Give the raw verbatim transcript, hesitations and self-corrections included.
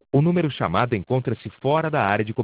O número chamado encontra-se fora da área de cobertura.